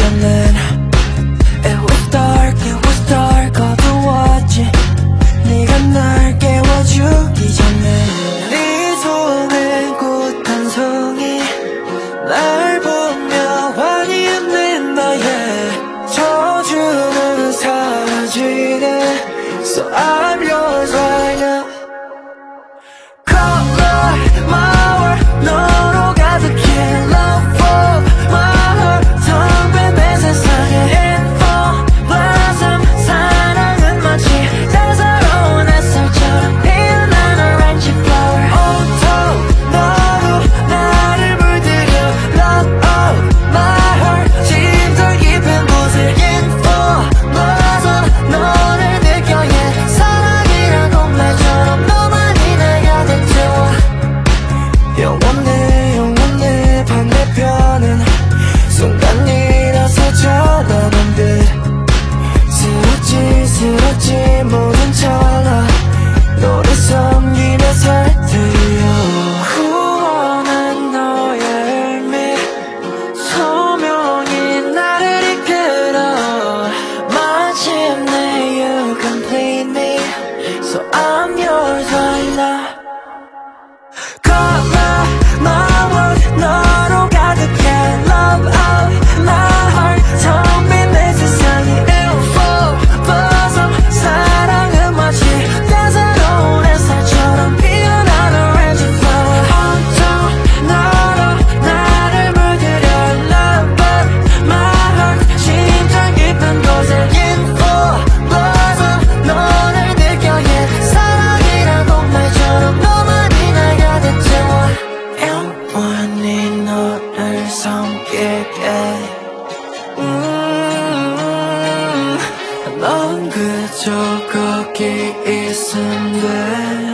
전엔 It was dark 어두웠지. 네가 날 깨워주기 전에 네 손에 꽃 한 송이 날 보며 환희하는 너의 저주는 사라지네. So I'm yours right now. Color my world 너로 가득해. Love of my heart 텅빈 내 세상에 info blossom. 사랑은 마치 따사로운 햇살처럼 피어나는 orange flower. 온통 너로 나를 물들여. Love of my heart 심장 깊은 곳에 info blossom. 너를 느껴 yeah. 사랑이라고 말처럼 너만이 내가 대체와 영원해 반대편은 순간이라서 전화한 듯 스럽지 모든 찰나 너를 섬기며 살 테여. 후원한 너의 의미 소명이 나를 이끌어. 마침내 you complete me. So I'm yours right now. Color my world 너로 가득해. Love of my heart 텅빈 내 세상이 info blossom. 사랑은 마치 따사로운 햇살처럼 피어나는 orange flower. 온통 너로 나를 물들여. Love of my heart 심장 깊은 곳에 info blossom. 너를 느껴 yeah. 사랑이라고 말처럼 너만이 나가 대체와 영원히 너를 섬기게. 넌 그저 거기 있으면 돼.